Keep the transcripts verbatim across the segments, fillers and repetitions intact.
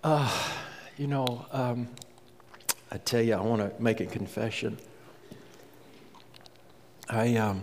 Uh, you know, um, I tell you, I want to make a confession. I, um,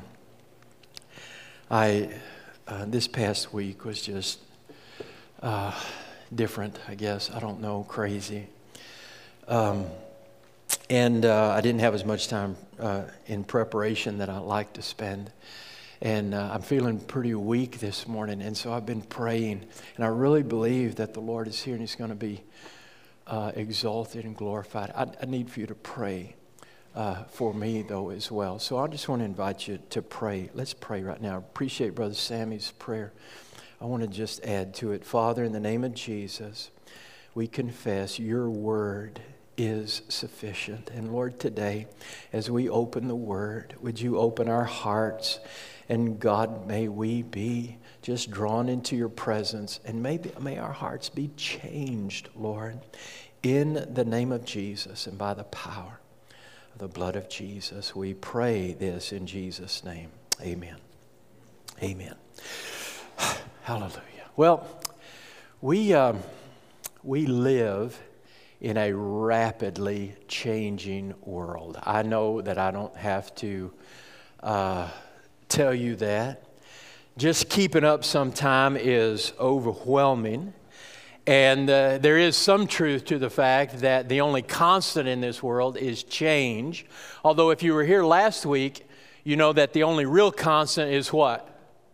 I, uh, this past week was just uh, different, I guess. I don't know, crazy. Um, and uh, I didn't have as much time uh, in preparation that I like to spend. And uh, I'm feeling pretty weak this morning, and so I've been praying. And I really believe that the Lord is here and He's going to be uh, exalted and glorified. I, I need for you to pray uh, for me, though, as well. So I just want to invite you to pray. Let's pray right now. I appreciate Brother Sammy's prayer. I want to just add to it. Father, in the name of Jesus, we confess your word is sufficient. And Lord, today, as we open the word, would you open our hearts? And God, may we be just drawn into your presence, and maybe may our hearts be changed, Lord, in the name of Jesus and by the power of the blood of Jesus. We pray this in Jesus' name. Amen. Amen. Hallelujah. Well, we um, we live in a rapidly changing world. I know that I don't have to uh, tell you that. Just keeping up sometime is overwhelming. And uh, there is some truth to the fact that the only constant in this world is change. Although if you were here last week, you know that the only real constant is what?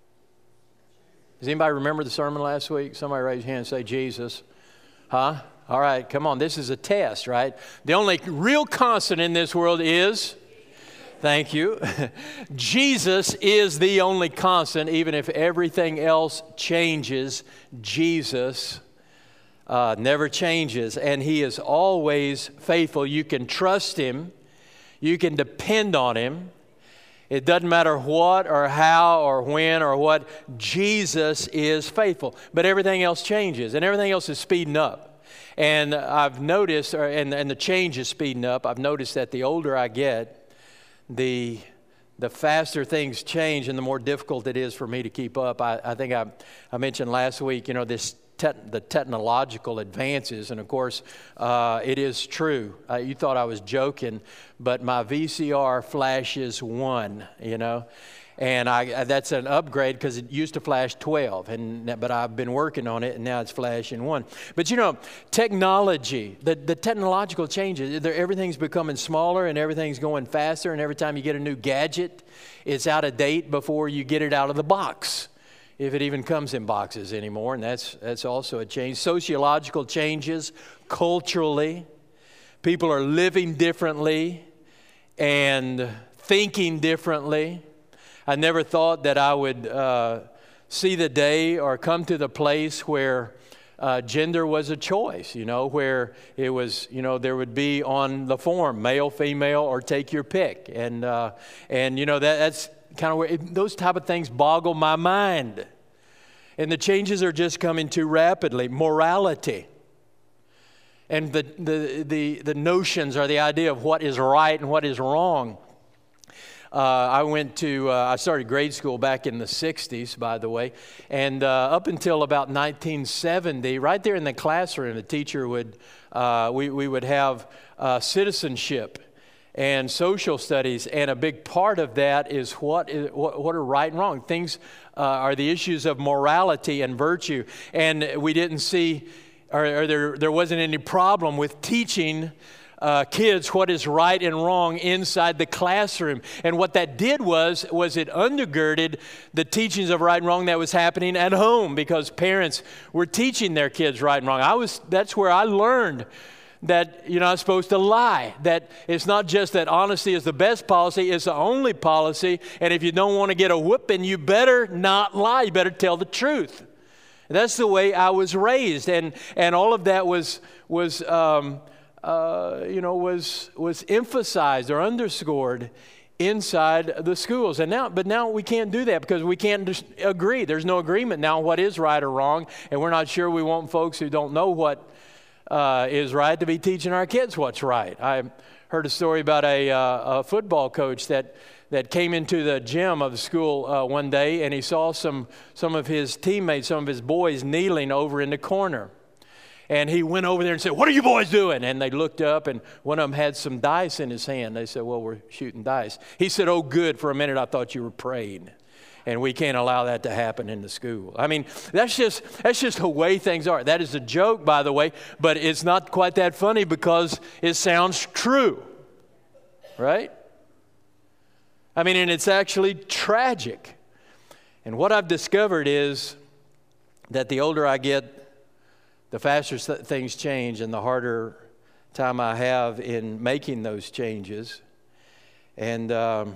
Does anybody remember the sermon last week? Somebody raise your hand and say Jesus. Huh? All right, come on. This is a test, right? The only real constant in this world is... Thank you. Jesus is the only constant, even if everything else changes. Jesus uh, never changes, and He is always faithful. You can trust Him. You can depend on Him. It doesn't matter what or how or when or what. Jesus is faithful, but everything else changes, and everything else is speeding up. And I've noticed, or, and, and the change is speeding up. I've noticed that the older I get, the the faster things change and the more difficult it is for me to keep up. I, I think I, I mentioned last week, you know, this te- the technological advances, and of course, uh, it is true. Uh, you thought I was joking, but my V C R flashes one, you know, and I that's an upgrade because it used to flash twelve, and but I've been working on it, and now it's flashing one. But you know, technology, the, the technological changes, everything's becoming smaller and everything's going faster, and every time you get a new gadget, it's out of date before you get it out of the box, if it even comes in boxes anymore, and that's that's also a change. Sociological changes, culturally, people are living differently and thinking differently. I never thought that I would uh, see the day or come to the place where uh, gender was a choice, you know, where it was, you know, there would be on the form, male, female, or take your pick. And, uh, and you know, that, that's kind of where it, those type of things boggle my mind. And the changes are just coming too rapidly. Morality. And the, the, the, the notions or the idea of what is right and what is wrong. Uh, I went to, uh, I started grade school back in the sixties, by the way, and uh, up until about nineteen seventy, right there in the classroom, the teacher would, uh, we, we would have uh, citizenship and social studies, and a big part of that is what is, what, what are right and wrong. Things uh, are the issues of morality and virtue, and we didn't see, or, or there, there wasn't any problem with teaching Uh, kids what is right and wrong inside the classroom. And what that did was, was it undergirded the teachings of right and wrong that was happening at home, because parents were teaching their kids right and wrong. I was, that's where I learned that you're not supposed to lie, that it's not just that honesty is the best policy, it's the only policy, and if you don't want to get a whooping, you better not lie, you better tell the truth. That's the way I was raised, and, and all of that was, was um, Uh, you know, was was emphasized or underscored inside the schools. And now, but now we can't do that because we can't just agree. There's no agreement now on what is right or wrong, and we're not sure we want folks who don't know what uh, is right to be teaching our kids what's right. I heard a story about a, uh, a football coach that that came into the gym of the school uh, one day, and he saw some some of his teammates, some of his boys kneeling over in the corner. And he went over there and said, "What are you boys doing?" And they looked up, and one of them had some dice in his hand. They said, "Well, we're shooting dice." He said, "Oh, good. For a minute, I thought you were praying. And we can't allow that to happen in the school." I mean, that's just that's just the way things are. That is a joke, by the way, but it's not quite that funny because it sounds true, right? I mean, and it's actually tragic. And what I've discovered is that the older I get, the faster things change and the harder time I have in making those changes. And um,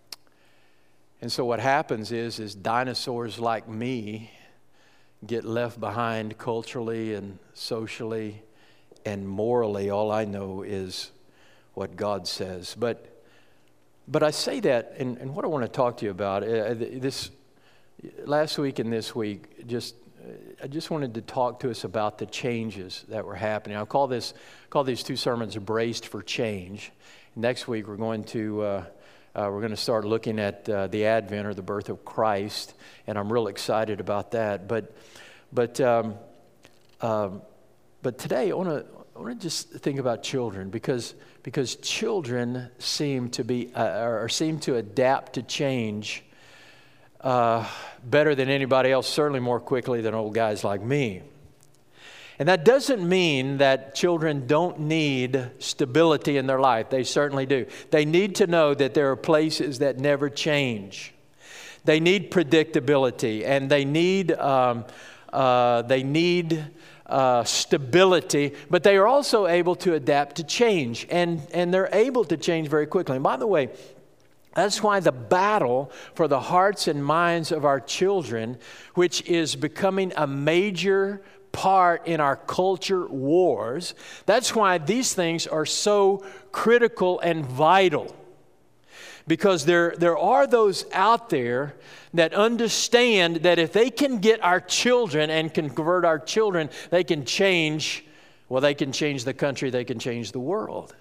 and so what happens is, is dinosaurs like me get left behind culturally and socially and morally. All I know is what God says. But but I say that, and, and what I want to talk to you about, uh, this last week and this week, just I just wanted to talk to us about the changes that were happening. I'll call this call these two sermons "Braced for Change." Next week we're going to uh, uh, we're going to start looking at uh, the Advent or the birth of Christ, and I'm real excited about that. But but um, um, but today I want to I want to just think about children because because children seem to be uh, or seem to adapt to change Uh, better than anybody else, certainly more quickly than old guys like me. And that doesn't mean that children don't need stability in their life. They certainly do. They need to know that there are places that never change. They need predictability, and they need um, uh, they need uh, stability. But they are also able to adapt to change, and and they're able to change very quickly. And by the way, that's why the battle for the hearts and minds of our children, which is becoming a major part in our culture wars, that's why these things are so critical and vital. Because there, there are those out there that understand that if they can get our children and can convert our children, they can change, well, they can change the country, they can change the world.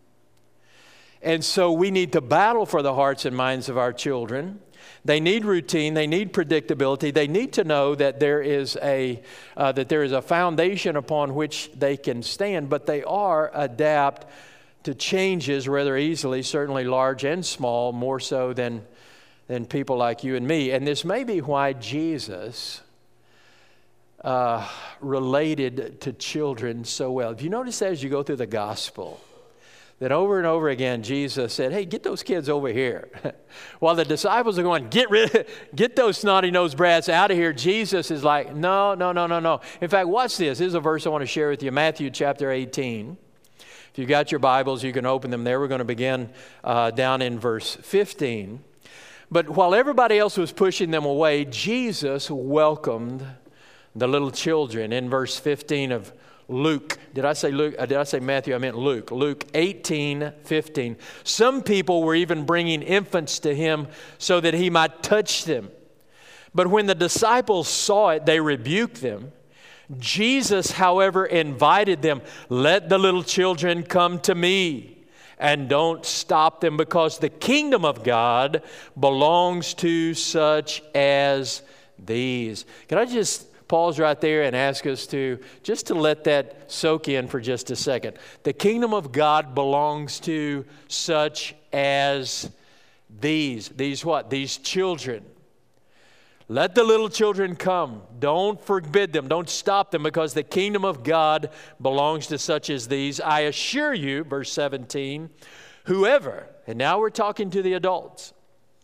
And so we need to battle for the hearts and minds of our children. They need routine. They need predictability. They need to know that there is a uh, that there is a foundation upon which they can stand. But they are adapt to changes rather easily, certainly large and small, more so than than people like you and me. And this may be why Jesus uh, related to children so well. If you notice that as you go through the gospel, that over and over again, Jesus said, "Hey, get those kids over here." While the disciples are going, get rid, get those snotty-nosed brats out of here, Jesus is like, no, no, no, no, no. In fact, watch this. This is a verse I want to share with you, Matthew chapter eighteen. If you got your Bibles, you can open them there. We're going to begin uh, down in verse fifteen. But while everybody else was pushing them away, Jesus welcomed the little children in verse fifteen of Luke. Did I say Luke? Did I say Matthew? I meant Luke. Luke eighteen fifteen. Some people were even bringing infants to him so that he might touch them. But when the disciples saw it, they rebuked them. Jesus, however, invited them, "Let the little children come to me, and don't stop them, because the kingdom of God belongs to such as these." Can I just pause right there and ask us to just to let that soak in for just a second. The kingdom of God belongs to such as these. These what? These children. Let the little children come. Don't forbid them. Don't stop them, because the kingdom of God belongs to such as these. I assure you, verse seventeen, whoever, and now we're talking to the adults,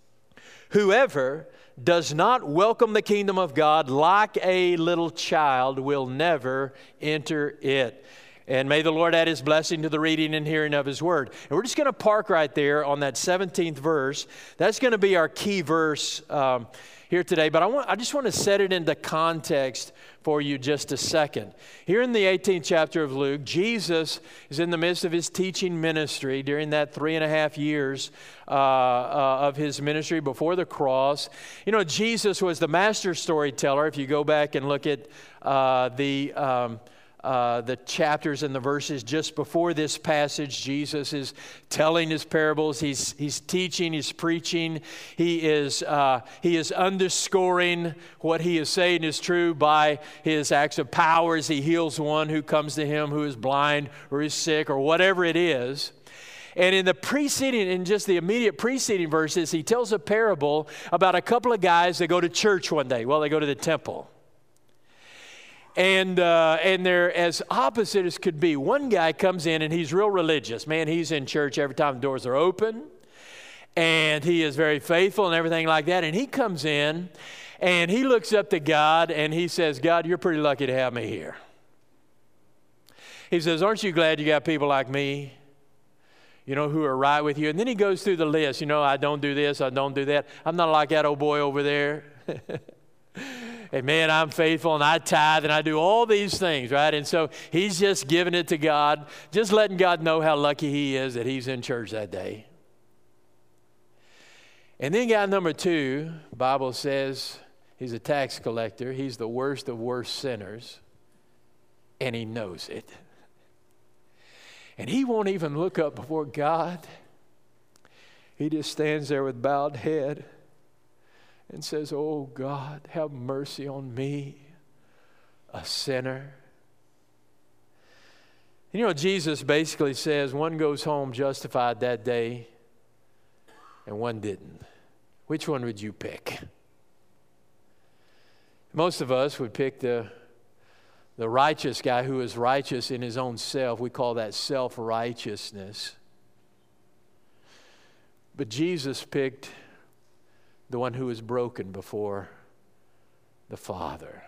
whoever does not welcome the kingdom of God like a little child will never enter it. And may the Lord add His blessing to the reading and hearing of His word. And we're just going to park right there on that seventeenth verse. That's going to be our key verse um, here today. But I want, I just want to set it into context for you just a second. Here in the eighteenth chapter of Luke, Jesus is in the midst of His teaching ministry during that three and a half years uh, uh, of His ministry before the cross. You know, Jesus was the master storyteller. If you go back and look at uh, the... Um, uh, the chapters and the verses just before this passage, Jesus is telling his parables. He's, he's teaching, he's preaching. He is, uh, he is underscoring what he is saying is true by his acts of power as he heals one who comes to him who is blind or is sick or whatever it is. And in the preceding, in just the immediate preceding verses, he tells a parable about a couple of guys that go to church one day. Well, they go to the temple. And uh, and they're as opposite as could be. One guy comes in and he's real religious. Man, he's in church every time the doors are open. And he is very faithful and everything like that. And he comes in and he looks up to God and he says, God, you're pretty lucky to have me here. He says, aren't you glad you got people like me, you know, who are right with you? And then he goes through the list. You know, I don't do this, I don't do that. I'm not like that old boy over there. And man, I'm faithful and I tithe and I do all these things, right? And so he's just giving it to God, just letting God know how lucky he is that he's in church that day. And then guy number two, the Bible says he's a tax collector. He's the worst of worst sinners, and he knows it. And he won't even look up before God. He just stands there with bowed head and says, oh God, have mercy on me, a sinner. You know, Jesus basically says one goes home justified that day and one didn't. Which one would you pick? Most of us would pick the, the righteous guy who is righteous in his own self. We call that self-righteousness. But Jesus picked the one who is broken before the Father.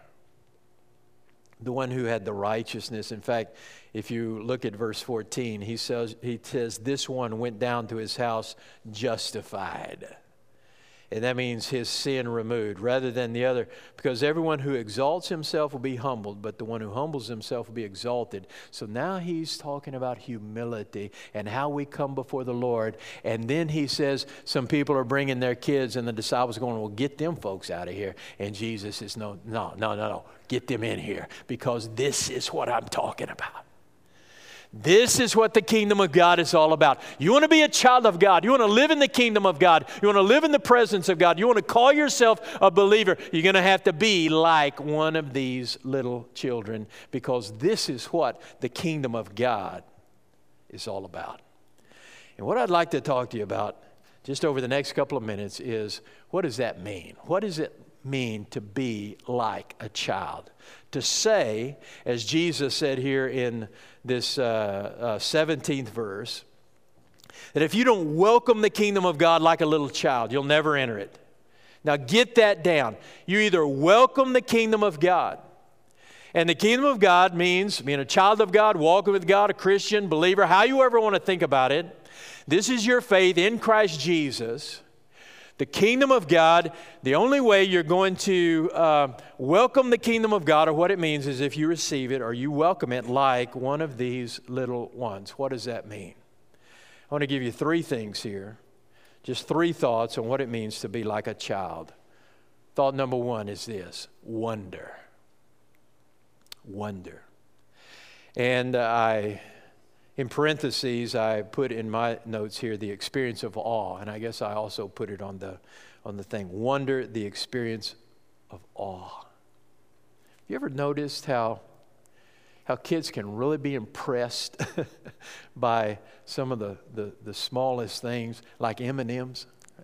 The one who had the righteousness. In fact, if you look at verse fourteen, he says, he says, this one went down to his house justified. And that means his sin removed rather than the other. Because everyone who exalts himself will be humbled, but the one who humbles himself will be exalted. So now he's talking about humility and how we come before the Lord. And then he says some people are bringing their kids and the disciples are going, well, get them folks out of here. And Jesus says, no, no, no, no, no. Get them in here because this is what I'm talking about. This is what the kingdom of God is all about. You want to be a child of God. You want to live in the kingdom of God. You want to live in the presence of God. You want to call yourself a believer. You're going to have to be like one of these little children because this is what the kingdom of God is all about. And what I'd like to talk to you about just over the next couple of minutes is what does that mean? What does it mean to be like a child? To say, as Jesus said here in this uh, uh, seventeenth verse, that if you don't welcome the kingdom of God like a little child, you'll never enter it. Now get that down. You either welcome the kingdom of God, and the kingdom of God means being a child of God, walking with God, a Christian, believer, how you ever want to think about it. This is your faith in Christ Jesus. The kingdom of God, the only way you're going to uh, welcome the kingdom of God, or what it means is if you receive it or you welcome it like one of these little ones. What does that mean? I want to give you three things here. Just three thoughts on what it means to be like a child. Thought number one is this: wonder. Wonder. And I... In parentheses, I put in my notes here the experience of awe, and I guess I also put it on the on the thing. Wonder, the experience of awe. You ever noticed how how kids can really be impressed by some of the, the, the smallest things, like M and M's?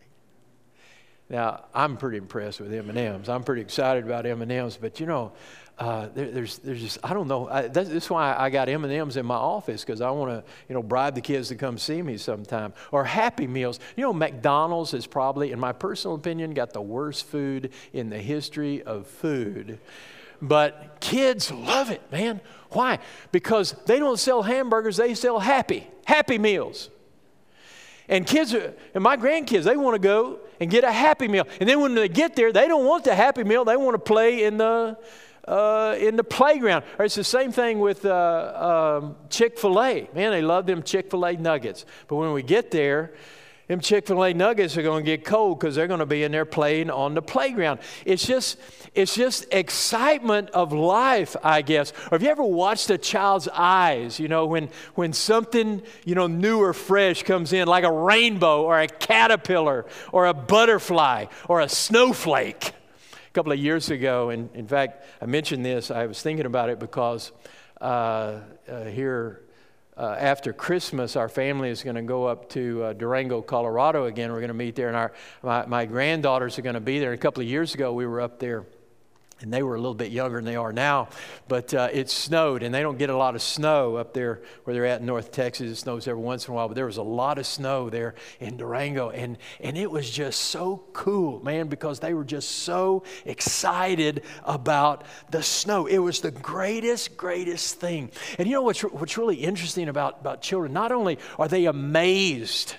Now, I'm pretty impressed with M and M's. I'm pretty excited about M and M's, but you know, Uh, there, there's, there's just, I don't know. I, that's, that's why I got M and M's in my office, because I want to, you know, bribe the kids to come see me sometime. Or Happy Meals. You know, McDonald's is probably, in my personal opinion, got the worst food in the history of food. But kids love it, man. Why? Because they don't sell hamburgers, they sell Happy, Happy Meals. And kids, are, and my grandkids, they want to go and get a Happy Meal. And then when they get there, they don't want the Happy Meal, they want to play in the... Uh, in the playground. Or it's the same thing with uh, um, Chick-fil-A. Man, they love them Chick-fil-A nuggets. But when we get there, Them Chick-fil-A nuggets are going to get cold because they're going to be in there playing on the playground. It's just, it's just excitement of life, I guess. Or have you ever watched a child's eyes, you know, when, when something, you know, new or fresh comes in, like a rainbow or a caterpillar or a butterfly or a snowflake? A couple of years ago, and in fact, I mentioned this, I was thinking about it because uh, uh, here, Uh, after Christmas, our family is going to go up to uh, Durango, Colorado again. We're going to meet there, and our my, my granddaughters are going to be there. A couple of years ago, we were up there, and they were a little bit younger than they are now, but uh, it snowed, and they don't get a lot of snow up there where they're at in North Texas. It snows every once in a while, but there was a lot of snow there in Durango, and, and it was just so cool, man, because they were just so excited about the snow. It was the greatest, greatest thing. And you know what's, what's really interesting about, about children? Not only are they amazed,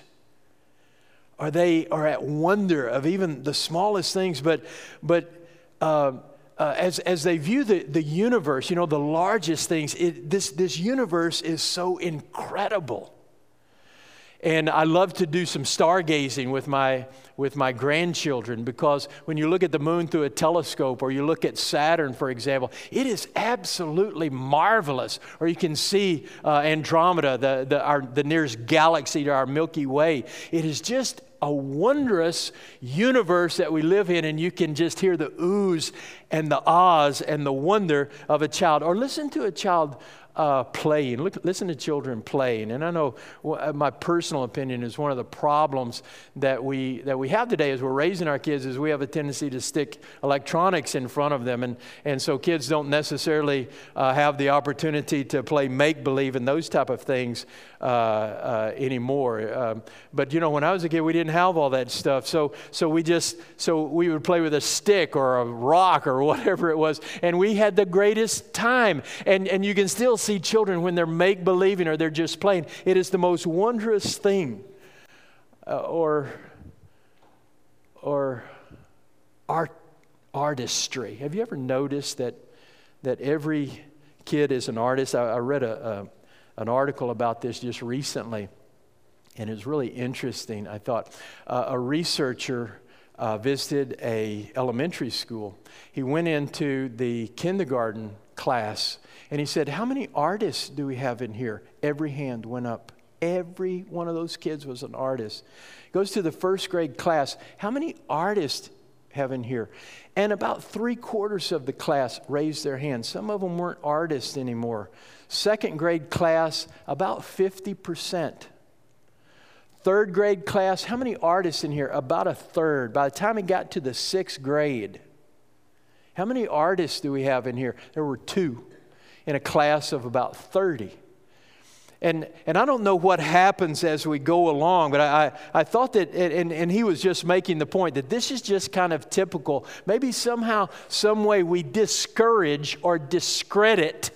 or they are at wonder of even the smallest things, but but uh, Uh, as as they view the, the universe, you know, the largest things, it, this, this universe is so incredible. And I love to do some stargazing with my, with my grandchildren, because when you look at the moon through a telescope, or you look at Saturn, for example, it is absolutely marvelous. Or you can see uh, Andromeda, the, the, our, the nearest galaxy to our Milky Way. It is just a wondrous universe that we live in, and you can just hear the oohs and the ahs and the wonder of a child. Or listen to a child uh, playing. Look, listen to children playing. And I know well, my personal opinion is one of the problems that we that we have today as we're raising our kids is we have a tendency to stick electronics in front of them, and and so kids don't necessarily uh, have the opportunity to play make-believe and those type of things uh, uh, anymore. Um, but you know, when I was a kid, we didn't have all that stuff. So so we just so we would play with a stick or a rock or whatever it was, and we had the greatest time. And and you can still see children when they're make-believing or they're just playing. It is the most wondrous thing. Uh, or or art artistry. Have you ever noticed that that every kid is an artist? I, I read a, a an article about this just recently, and it was really interesting. I thought uh, a researcher uh, visited a elementary school. He went into the kindergarten class, and he said, "How many artists do we have in here?" Every hand went up. Every one of those kids was an artist. Goes to the first grade class. "How many artists have in here?" And about three quarters of the class raised their hands. Some of them weren't artists anymore. Second grade class, about fifty percent. Third grade class, how many artists in here? About a third. By the time he got to the sixth grade, how many artists do we have in here? There were two in a class of about thirty. And and I don't know what happens as we go along, but I, I, I thought that, and, and he was just making the point that this is just kind of typical. Maybe somehow, some way we discourage or discredit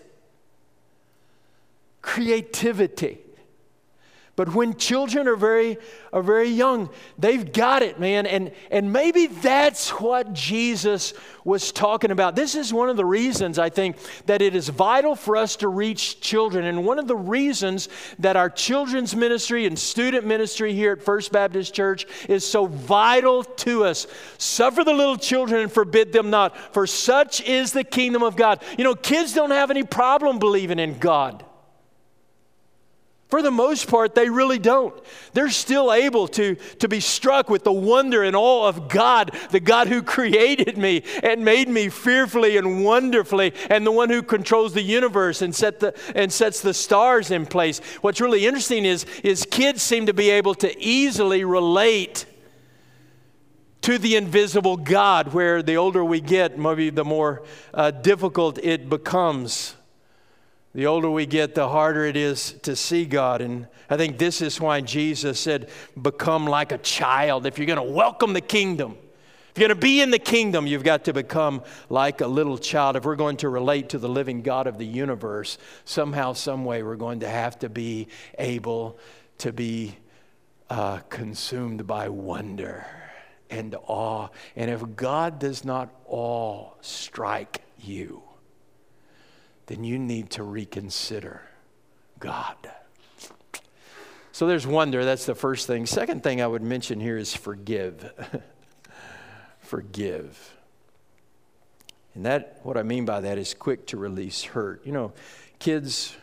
creativity. But when children are very are very young, they've got it, man. And, and maybe that's what Jesus was talking about. This is one of the reasons, I think, that it is vital for us to reach children. And one of the reasons that our children's ministry and student ministry here at First Baptist Church is so vital to us. Suffer the little children and forbid them not, for such is the kingdom of God. You know, kids don't have any problem believing in God. For the most part, they really don't. They're still able to, to be struck with the wonder and awe of God, the God who created me and made me fearfully and wonderfully, and the one who controls the universe and set the and sets the stars in place. What's really interesting is, is kids seem to be able to easily relate to the invisible God, where the older we get, maybe the more uh, difficult it becomes. The older we get, the harder it is to see God. And I think this is why Jesus said, become like a child. If you're going to welcome the kingdom, if you're going to be in the kingdom, you've got to become like a little child. If we're going to relate to the living God of the universe, somehow, some way, we're going to have to be able to be uh, consumed by wonder and awe. And if God does not awe strike you, then you need to reconsider God. So there's wonder. That's the first thing. Second thing I would mention here is forgive. Forgive. And that, what I mean by that is quick to release hurt. You know, kids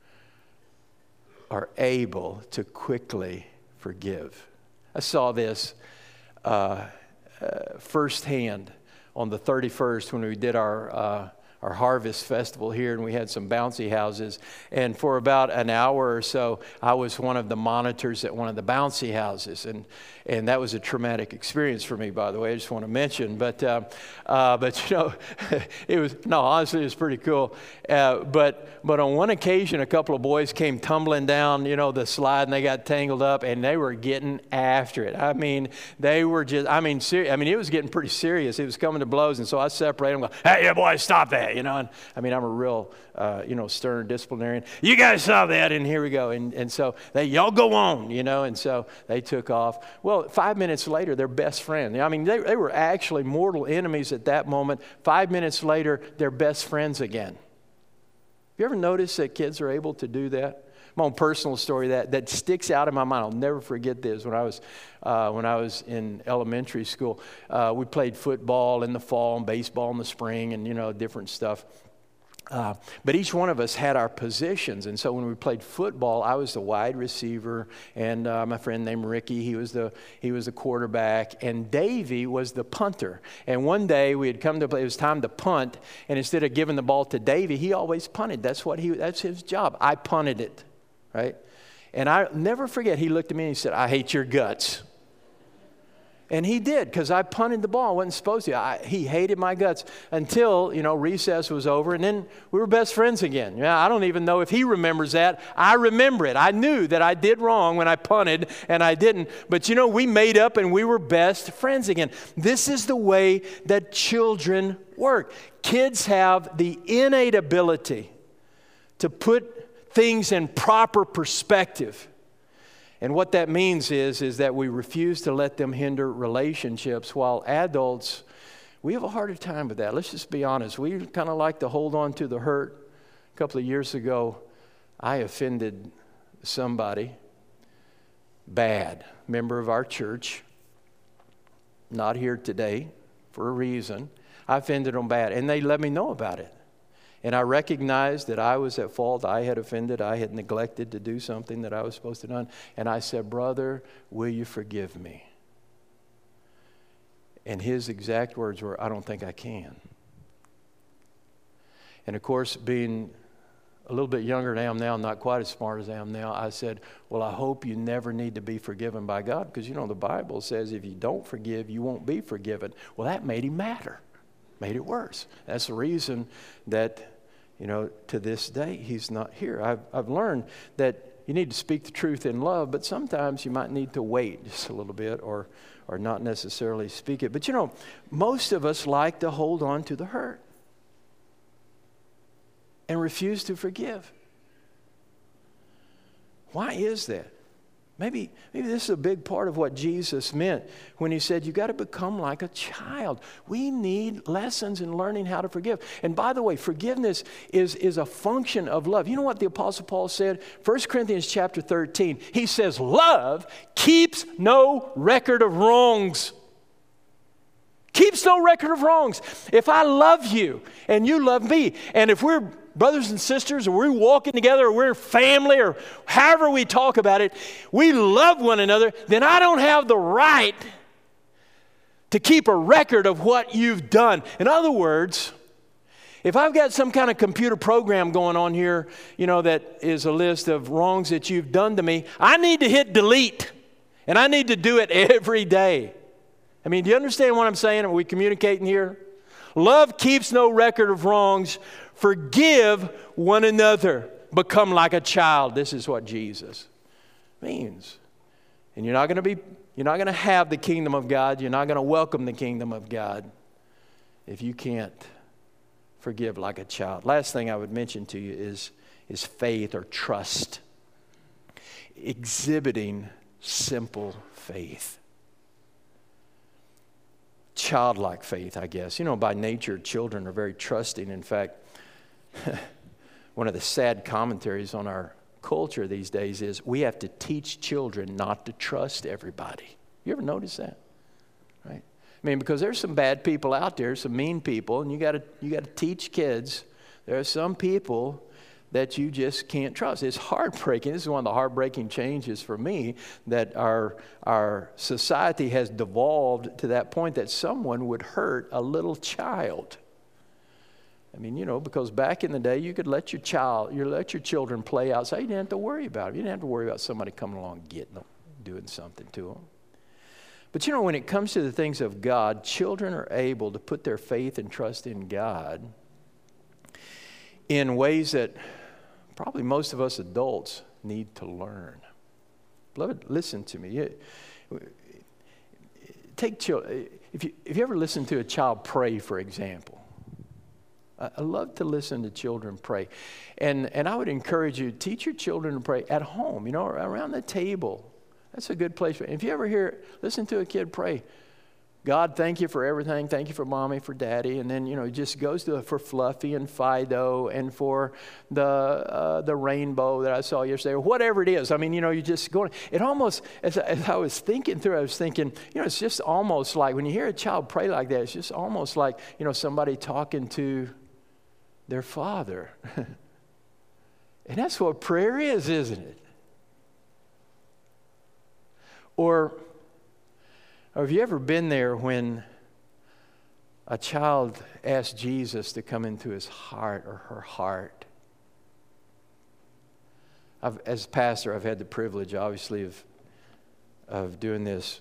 are able to quickly forgive. I saw this uh, uh, firsthand on the thirty-first when we did our uh, our harvest festival here, and we had some bouncy houses. And for about an hour or so, I was one of the monitors at one of the bouncy houses, and and that was a traumatic experience for me, by the way. I just want to mention, but uh, uh, but you know, it was no, honestly, it was pretty cool. Uh, but but on one occasion, a couple of boys came tumbling down, you know, the slide, and they got tangled up, and they were getting after it. I mean, they were just, I mean, ser- I mean, it was getting pretty serious. It was coming to blows, and so I separated them. Go, hey, yeah, boys, stop that. You know, and I mean, I'm a real, uh, you know, stern disciplinarian. You guys saw that, and here we go. And and so they, y'all go on, you know, and so they took off. Well, five minutes later, they're best friends. I mean, they, they were actually mortal enemies at that moment. Five minutes later, they're best friends again. You ever notice that kids are able to do that? My own personal story that, that sticks out in my mind. I'll never forget this. When I was uh, when I was in elementary school, uh, we played football in the fall and baseball in the spring, and you know, different stuff. Uh, but each one of us had our positions, and so when we played football, I was the wide receiver, and uh, my friend named Ricky, he was the he was the quarterback, and Davey was the punter. And one day we had come to play; it was time to punt, and instead of giving the ball to Davey, he always punted. That's what he that's his job. I punted it. Right? And I never forget, he looked at me and he said, I hate your guts. And he did, because I punted the ball. I wasn't supposed to. I, he hated my guts until, you know, recess was over, and then we were best friends again. Yeah, I don't even know if he remembers that. I remember it. I knew that I did wrong when I punted, and I didn't. But, you know, we made up, and we were best friends again. This is the way that children work. Kids have the innate ability to put things in proper perspective. And what that means is, is that we refuse to let them hinder relationships, while adults, we have a harder time with that. Let's just be honest. We kind of like to hold on to the hurt. A couple of years ago, I offended somebody bad, member of our church, not here today for a reason. I offended them bad, and they let me know about it. And I recognized that I was at fault. I had offended. I had neglected to do something that I was supposed to do. And I said, brother, will you forgive me? And his exact words were, I don't think I can. And of course, being a little bit younger than I am now, not quite as smart as I am now, I said, well, I hope you never need to be forgiven by God, because, you know, the Bible says if you don't forgive, you won't be forgiven. Well, that made him madder. Made it worse. That's the reason that, you know, to this day, he's not here. I've, I've learned that you need to speak the truth in love, but sometimes you might need to wait just a little bit, or, or not necessarily speak it. But, you know, most of us like to hold on to the hurt and refuse to forgive. Why is that? Maybe, maybe this is a big part of what Jesus meant when he said, you got to become like a child. We need lessons in learning how to forgive. And by the way, forgiveness is, is a function of love. You know what the Apostle Paul said? First Corinthians chapter thirteen. He says, love keeps no record of wrongs. Keeps no record of wrongs. If I love you and you love me, and if we're brothers and sisters, or we're walking together, or we're family, or however we talk about it, we love one another, then I don't have the right to keep a record of what you've done. In other words, if I've got some kind of computer program going on here, you know, that is a list of wrongs that you've done to me, I need to hit delete, and I need to do it every day. I mean, do you understand what I'm saying? Are we communicating here? Love keeps no record of wrongs. Forgive one another. Become like a child. This is what Jesus means. And you're not going to be, you're not going to have the kingdom of God. You're not going to welcome the kingdom of God if you can't forgive like a child. Last thing I would mention to you is, is faith or trust. Exhibiting simple faith. Childlike faith, I guess. You know, by nature, children are very trusting. In fact, one of the sad commentaries on our culture these days is we have to teach children not to trust everybody. You ever notice that? Right? I mean, because there's some bad people out there, some mean people, and you got to you got to teach kids. There are some people that you just can't trust. It's heartbreaking. This is one of the heartbreaking changes for me, that our our society has devolved to that point that someone would hurt a little child. I mean, you know, because back in the day, you could let your child, you let your children play outside. You didn't have to worry about it. You didn't have to worry about somebody coming along and getting them, doing something to them. But you know, when it comes to the things of God, children are able to put their faith and trust in God in ways that probably most of us adults need to learn. Beloved, listen to me. Take children. If you, if you ever listen to a child pray, for example, I love to listen to children pray. And and I would encourage you, teach your children to pray at home, you know, around the table. That's a good place. For, if you ever hear, listen to a kid pray, God, thank you for everything. Thank you for mommy, for daddy. And then, you know, it just goes to for Fluffy and Fido and for the uh, the rainbow that I saw yesterday, or whatever it is. I mean, you know, you just go. It almost, as, as I was thinking through, I was thinking, you know, it's just almost like when you hear a child pray like that, it's just almost like, you know, somebody talking to their father. And that's what prayer is, isn't it? Or, or have you ever been there when a child asked Jesus to come into his heart or her heart? I've, as pastor, I've had the privilege, obviously, of, of doing this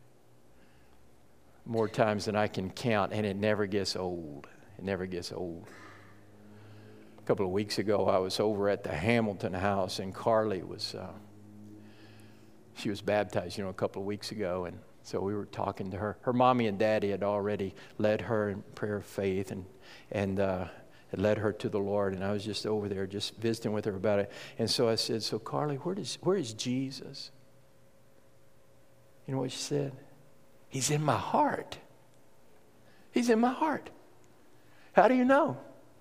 more times than I can count, and it never gets old. It never gets old. A couple of weeks ago, I was over at the Hamilton house, and Carly was, uh, she was baptized, you know, a couple of weeks ago, and so we were talking to her. Her mommy and daddy had already led her in prayer of faith and and uh, had led her to the Lord, and I was just over there just visiting with her about it. And so I said, so Carly, where does where is Jesus? You know what she said? He's in my heart. He's in my heart. How do you know?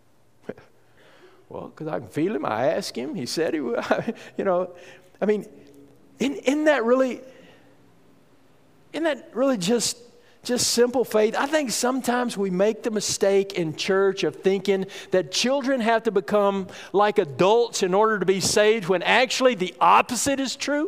Well, because I can feel him. I asked him. He said he would. You know, I mean, isn't, isn't that really, isn't that really just, just simple faith? I think sometimes we make the mistake in church of thinking that children have to become like adults in order to be saved, when actually the opposite is true.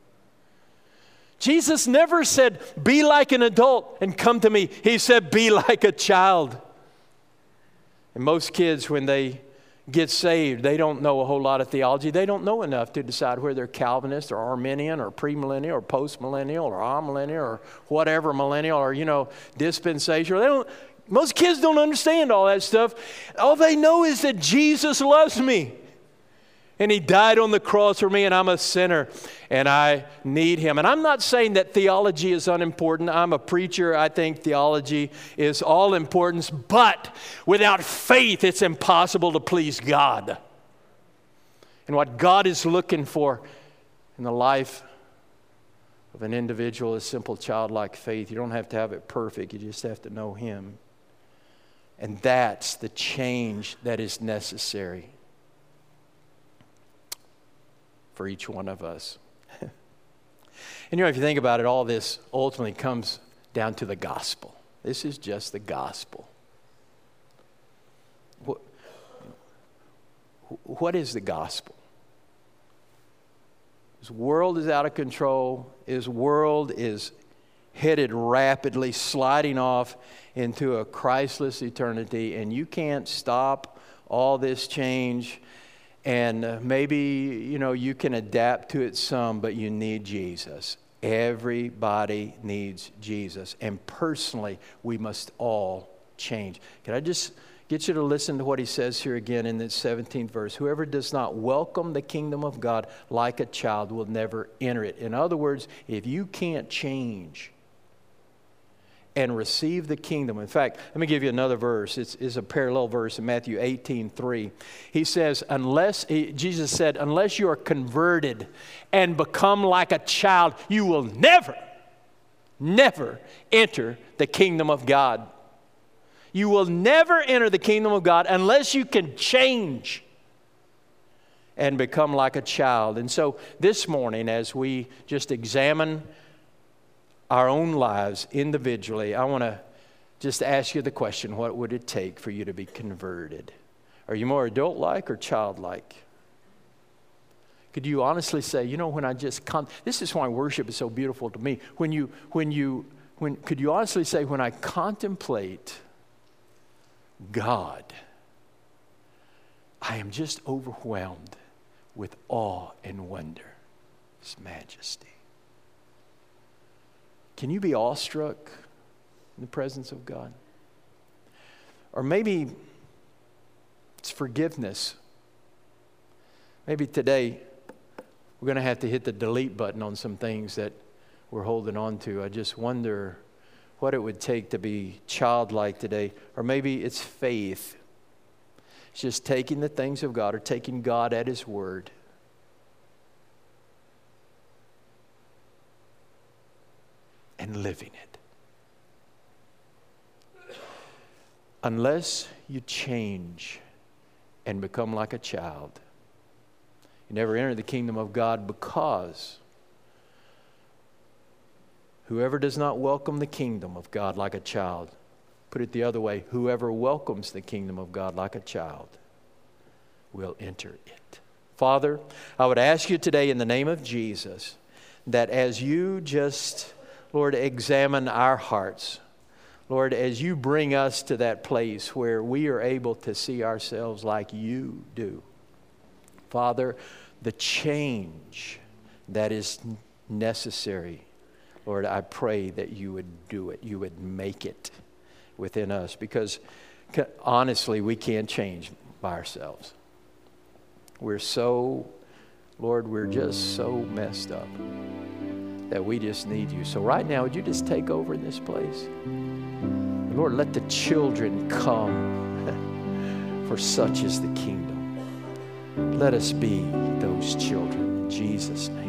Jesus never said, be like an adult and come to me. He said, be like a child. And most kids, when they get saved, they don't know a whole lot of theology. They don't know enough to decide whether they're Calvinist or Arminian or premillennial or postmillennial or amillennial or whatever millennial or, you know, dispensational. They don't. Most kids don't understand all that stuff. All they know is that Jesus loves me. And he died on the cross for me, and I'm a sinner, and I need him. And I'm not saying that theology is unimportant. I'm a preacher. I think theology is all important. But without faith, it's impossible to please God. And what God is looking for in the life of an individual is simple childlike faith. You don't have to have it perfect. You just have to know him. And that's the change that is necessary for each one of us. And you know, if you think about it, all this ultimately comes down to the gospel. This is just the gospel. What, what is the gospel? This world is out of control. This world is headed rapidly, sliding off into a Christless eternity, and you can't stop all this change. And uh, maybe, you know, you can adapt to it some, but you need Jesus. Everybody needs Jesus. And personally, we must all change. Can I just get you to listen to what he says here again in the seventeenth verse? Whoever does not welcome the kingdom of God like a child will never enter it. In other words, if you can't change and receive the kingdom. In fact, let me give you another verse. It's, it's a parallel verse in Matthew eighteen three. He says, unless, he, Jesus said, unless you are converted and become like a child, you will never, never enter the kingdom of God. You will never enter the kingdom of God unless you can change and become like a child. And so this morning, as we just examine our own lives individually, I want to just ask you the question, what would it take for you to be converted? Are you more adult-like or childlike? Could you honestly say, you know, when I just con- this is why worship is so beautiful to me. When you, when you, when could you honestly say, when I contemplate God, I am just overwhelmed with awe and wonder, His majesty. Can you be awestruck in the presence of God? Or maybe it's forgiveness. Maybe today we're going to have to hit the delete button on some things that we're holding on to. I just wonder what it would take to be childlike today. Or maybe it's faith. It's just taking the things of God or taking God at His word. And living it. Unless you change and become like a child, you never enter the kingdom of God, because whoever does not welcome the kingdom of God like a child, put it the other way, whoever welcomes the kingdom of God like a child will enter it. Father, I would ask you today in the name of Jesus that as you just, Lord, examine our hearts, Lord, as you bring us to that place where we are able to see ourselves like you do, Father, the change that is necessary, Lord, I pray that you would do it. You would make it within us, because honestly, we can't change by ourselves. We're so, Lord, we're just so messed up that we just need you. So right now, would you just take over in this place? Lord, let the children come, for such is the kingdom. Let us be those children in Jesus' name.